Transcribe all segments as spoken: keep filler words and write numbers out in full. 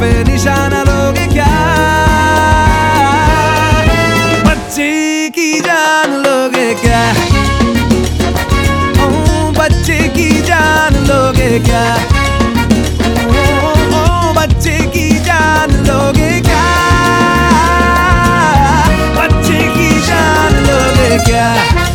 पे निशाना लोगे क्या? बच्चे की जान लोगे क्या? ओ बच्चे की जान लोगे क्या? ओ, ओ बच्चे की जान लोगे क्या? बच्चे की जान लोगे क्या?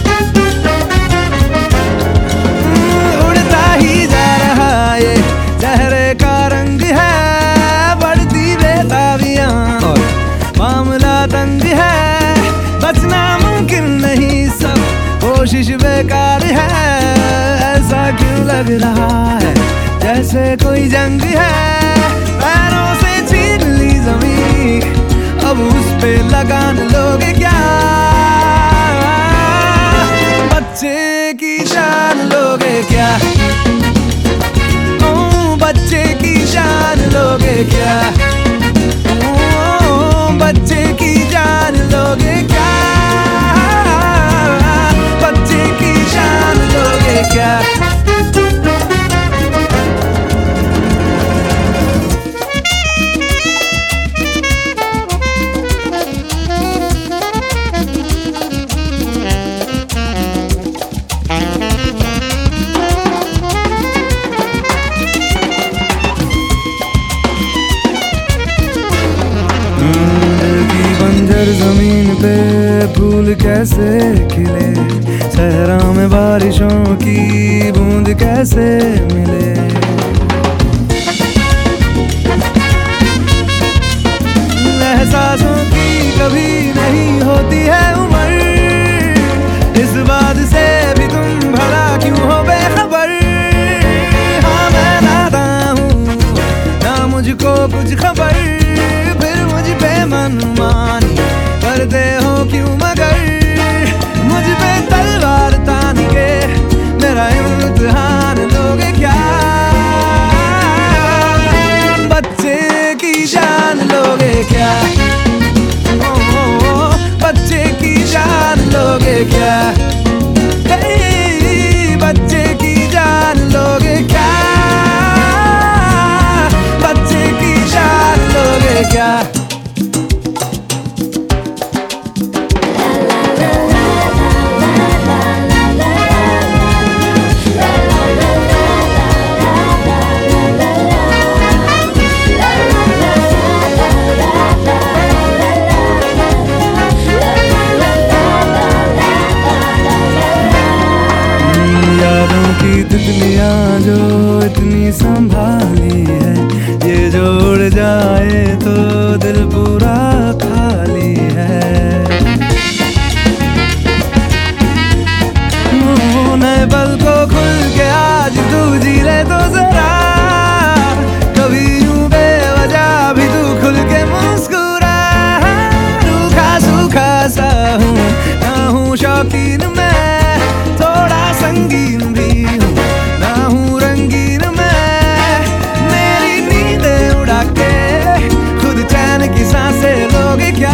उड़ता ही जा रहा ये चेहरे का रंग है, बढ़ती बेताबियां और मामला तंग है, बचना मुमकिन नहीं, सब कोशिश बेकार है। ऐसा क्यों लग रहा है जैसे कोई जंग है, पैरों से छीन ली जमीन, अब उस पे लगान लोगे क्या? बच्चे की जान लोगे क्या? ओ बच्चे की जान लोगे क्या? ओ बच्चे की जान लोगे क्या? बच्चे की जान लोगे क्या? जमीन पे फूल कैसे खिले, सहरा में बारिशों की बूंद कैसे मिले। एहसासों की कभी नहीं होती है उम्र, इस बात से भी तुम भला क्यों हो बेखबर। हाँ मैं नादा हूँ ना मुझको कुछ खबर, फिर मुझ पे मनमानी करते हो क्यों मगर, मुझ पे तलवार तान के मेरा इम्तिहान लोगे क्या? बच्चे की जान लोगे क्या? ओ, ओ, ओ बच्चे की जान लोगे क्या? हे, बच्चे की जान लोगे क्या? बच्चे की जान लोगे क्या? की तितलियां जो इतनी संभाली है, ये जोड़ जाए तो दिल पूरा खाली है। नए पल को खुल के आज तू जी ले तो जरा, कभी यूं बेवजह भी तू खुल के मुस्कुरा। रूखा सूखा सा हूँ ना हूँ शौकीन मैं, थोड़ा संगीन भी हूँ ना हूँ रंगीन मैं। मेरी नींदें उड़ा के खुद चैन की सांसें लोगे क्या?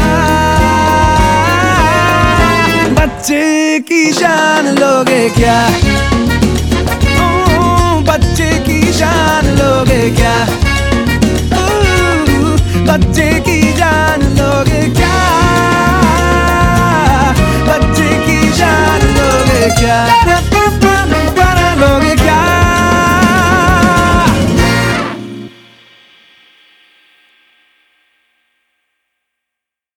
बच्चे की जान लोगे क्या? ओ बच्चे की जान लोगे क्या? ओ, बच्चे की